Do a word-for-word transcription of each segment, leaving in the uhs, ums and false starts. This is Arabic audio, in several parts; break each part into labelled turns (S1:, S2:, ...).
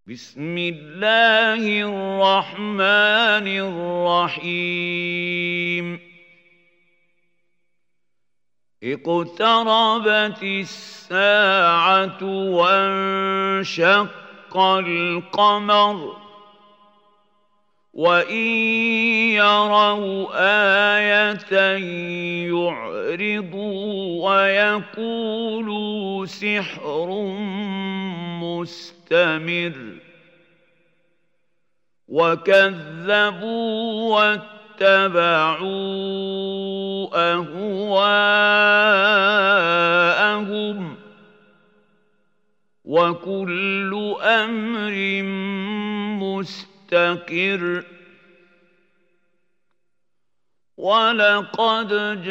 S1: بسم الله الرحمن الرحيم اقتربت الساعة وانشق القمر وإن يروا آية يعرضوا ويقولوا سحر مستمر وكذبوا واتبعوا أهواءهم وكل أمر مستقر ولقد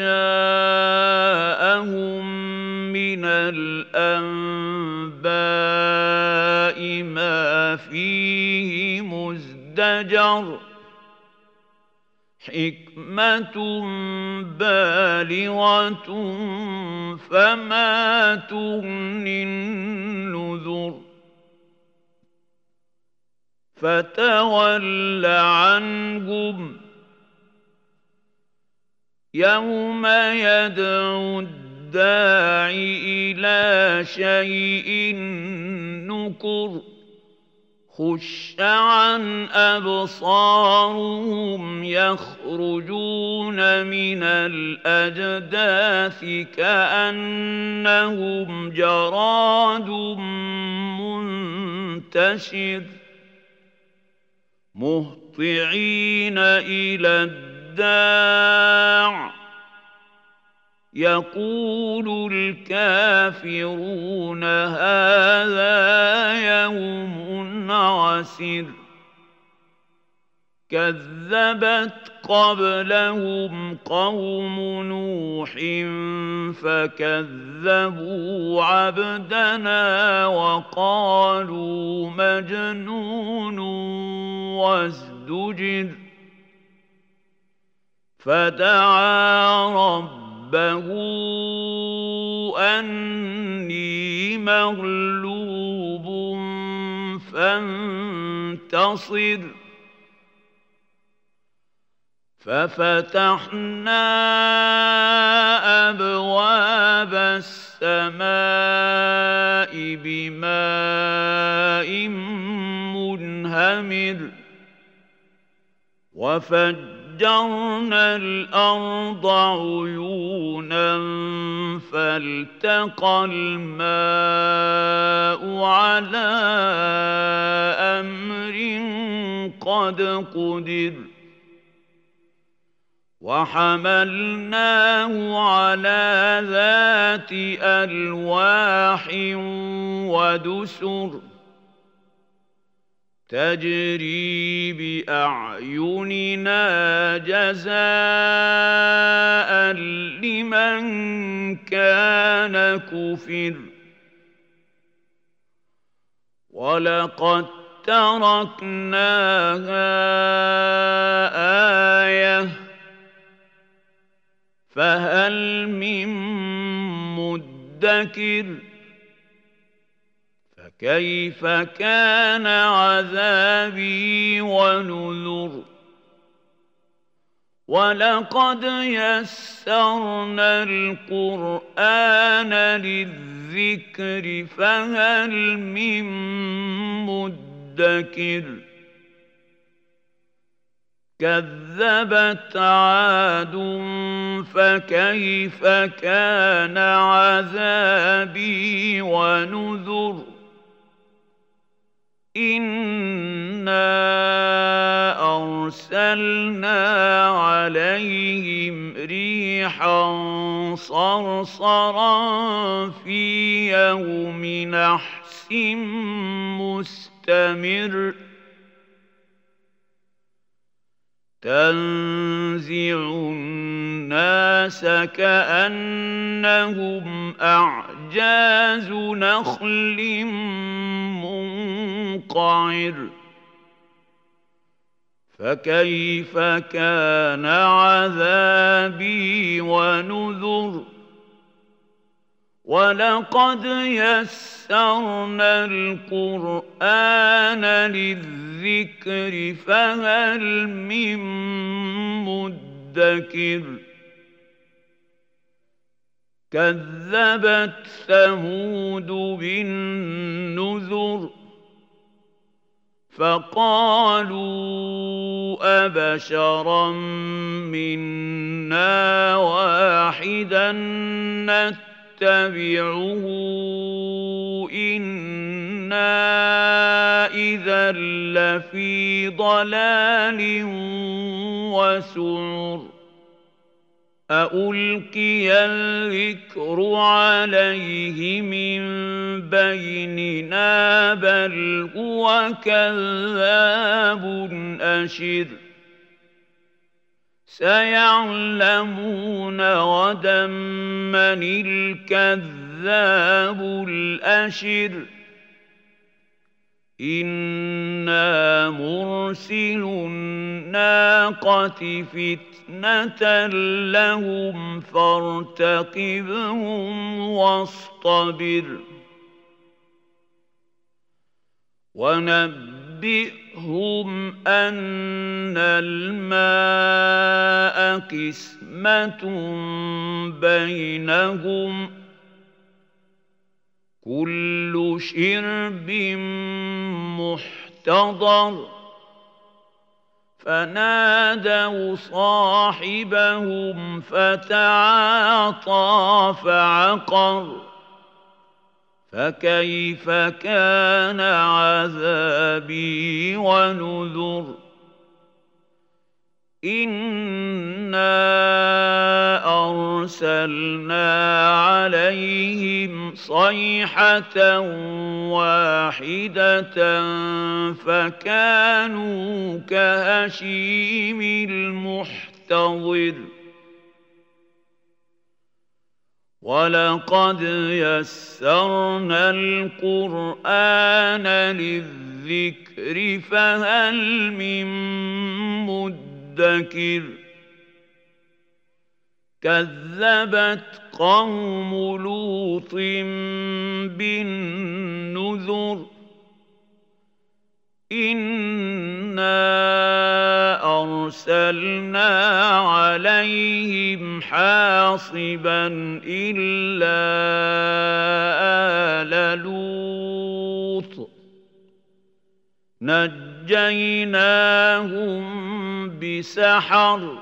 S1: جاءهم من الأنباء ما فيه مزدجر حكمة بالغة فما تغني النذر فتول عنهم يوم يدعو الداع إلى شيء نكر خش عن أبصارهم يخرجون من الأجداث كأنهم جراد منتشر مهطعين إلى الداع يقول الكافرون هذا يوم عسر كذبت قبلهم قوم نوح فكذبوا عبدنا وقالوا مجنون وازدجر فدعا ربه أني مغلوب فانتصر ففتحنا أبواب السماء بماء منهمر وفجرنا الأرض عيونا فالتقى الماء على أمر قد قدر وحملناه على ذات ألواح ودسر تجري بأعيننا جزاء لمن كان كفر ولقد تركناها آية فهل من مدكر فكيف كان عذابي ونذر ولقد يسرنا القرآن للذكر فهل من مدكر كذبت عاد فكيف كان عذابي ونذر إنا أرسلنا عليهم ريحا صرصرا في يوم نحس مستمر تنزع الناس كأنهم أعجاز نخل منقعر فكيف كان عذابي ونذر وَلَقَدْ يَسَّرْنَا الْقُرْآنَ لِلذِّكْرِ فَهَلْ مِن مُّدَّكِرٍ كَذَّبَتْ ثَمُودُ بِالنُّذُرِ فَقَالُوا أَبَشَرًا مِّنَّا وَاحِدًا نَّتَّبِعُهُ إِنَّا إِذًا لَّفِي ضَلَالٍ وَسُعُرٍ أَأُلْقِيَ الذِّكْرُ عَلَيْهِ مِن بَيْنِنَا بَلْ هُوَ كَذَّابٌ أَشِرٌ سَيَعْلَمُونَ غَدًا مَّنِ الْكَذَّابُ الْأَشِرُ إِنَّا مُرْسِلُو النَّاقَةِ فِتْنَةً لَّهُمْ فَارْتَقِبْهُمْ وَاصْطَبِرْ وَنَبِّئْهُمْ أَنَّ الْمَاءَ قِسْمَةٌ بَيْنَهُمْ كُلُّ شِرْبٍ مُّحْتَضَرٌ فَنَادَوْا صَاحِبَهُمْ فَتَعَاطَىٰ فَعَقَرَ فَكَيْفَ كَانَ عَذَابِي وَنُذُرِ إِنَّا أَرْسَلْنَا عَلَيْهِمْ صَيْحَةً وَاحِدَةً فَكَانُوا كَهَشِيمِ الْمُحْتَظِرِ وَلَقَدْ يَسَّرْنَا الْقُرْآنَ لِلذِّكْرِ فَهَلْ مِن مُّدَّكِرٍ كَذَّبَتْ قَوْمُ لُوطٍ بِالنُّذُرِ إِنَّا أَرْسَلْنَا عَلَيْهِمْ حَاصِبًا إِلَّا آلَ لُوطٍ نَجَّيْنَاهُم بِسَحَرٍ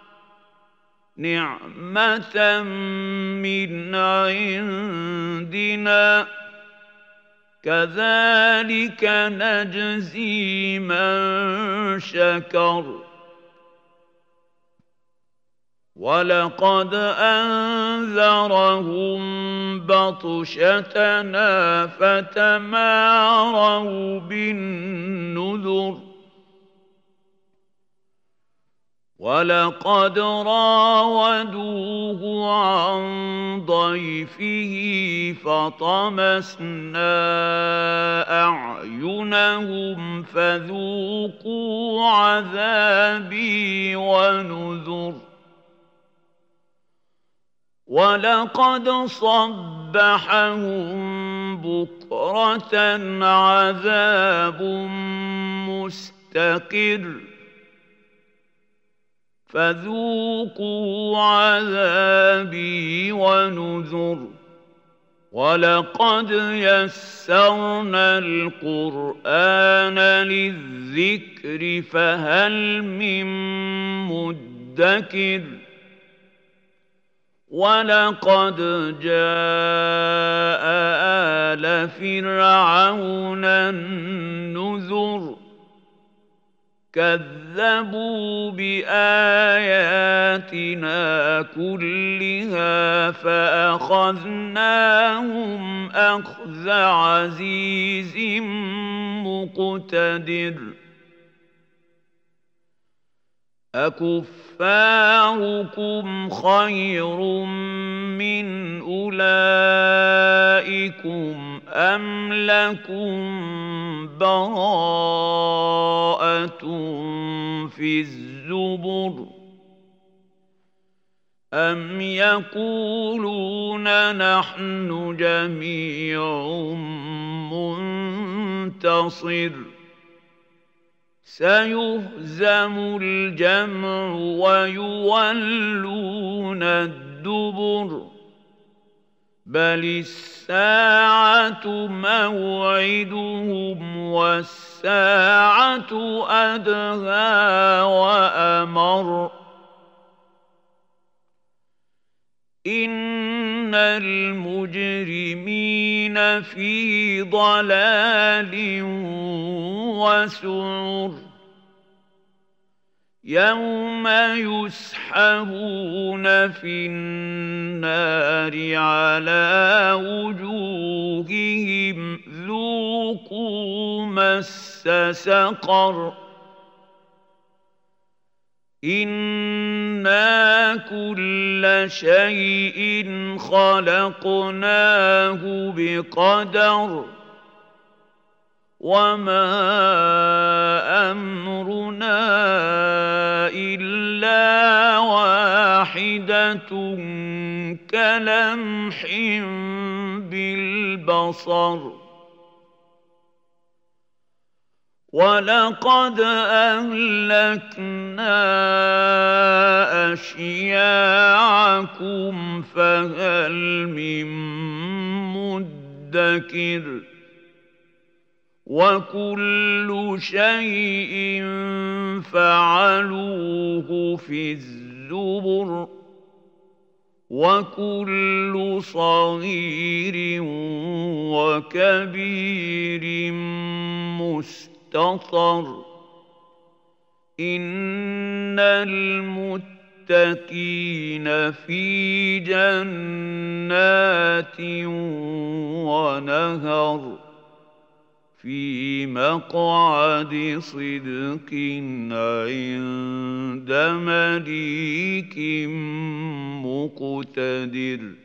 S1: نِعْمَةً مِّنْ عِندِنَا كَذَلِكَ نَجْزِي مَن شَكَرَ وَلَقَدْ أَنذَرَهُم بَطْشَتَنَا فَتَمَارَوْا بِالنُّذُرِ وَلَقَدْ رَاوَدُوهُ عَن ضَيْفِهِ فَطَمَسْنَا أَعْيُنَهُمْ فَذُوقُوا عَذَابِي وَنُذُرِ وَلَقَدْ صَبَّحَهُم بُكْرَةً عَذَابٌ مُّسْتَقِرٌّ فَذُوقُوا عَذَابِي وَنُذُرِ وَلَقَدْ يَسَّرْنَا الْقُرْآنَ لِلذِّكْرِ فَهَلْ مِن مُّدَّكِرٍ وَلَقَدْ جَاءَ آلَ فِرْعَوْنَ النُّذُرُ كَذَّبُوا بِآيَاتِنَا كُلِّهَا فَأَخَذْنَاهُمْ أَخْذَ عَزِيزٍ مُّقْتَدِرٍ أَكُفَّارُكُمْ خَيْرٌ مِّنْ أُولَٰئِكُمْ أَمْ لَكُمْ بَرَاءَةٌ فِي الزُّبُرِ أَمْ يَقُولُونَ نَحْنُ جَمِيعٌ مُّنتَصِرٌ سَيُهْزَمُ الْجَمْعُ وَيُوَلُّونَ الدُّبُرَ بَلِ السَّاعَةُ مَوْعِدُهُمْ وَالسَّاعَةُ أَدْهَىٰ وَأَمَرُّ إِنَّ الْمُجْرِمِينَ فِي ضَلَالٍ وَسُعُرٍ يَوْمَ يُسْحَبُونَ فِي النَّارِ عَلَىٰ وُجُوهِهِمْ ذُوقُوا مَسَّ سَقَرَ إِنَّا كُلَّ شَيْءٍ خَلَقْنَاهُ بِقَدَرٍ وَمَا أَمْرُنَا إِلَّا وَاحِدَةٌ كَلَمْحٍ بِالْبَصَرِ وَلَقَدْ أَهْلَكْنَا أَشْيَاعَكُمْ فَهَلْ مِن مُّدَّكِرٍ وَكُلُّ شَيْءٍ فَعَلُوهُ فِي الزُّبُرِ وَكُلُّ صَغِيرٍ وَكَبِيرٍ مُّسْتَطَرٌ إِنَّ الْمُتَّقِينَ فِي جَنَّاتٍ وَنَهَرٍ فِي مَقْعَدِ صِدْقٍ عِندَ مَلِيكٍ مُّقْتَدِرٍ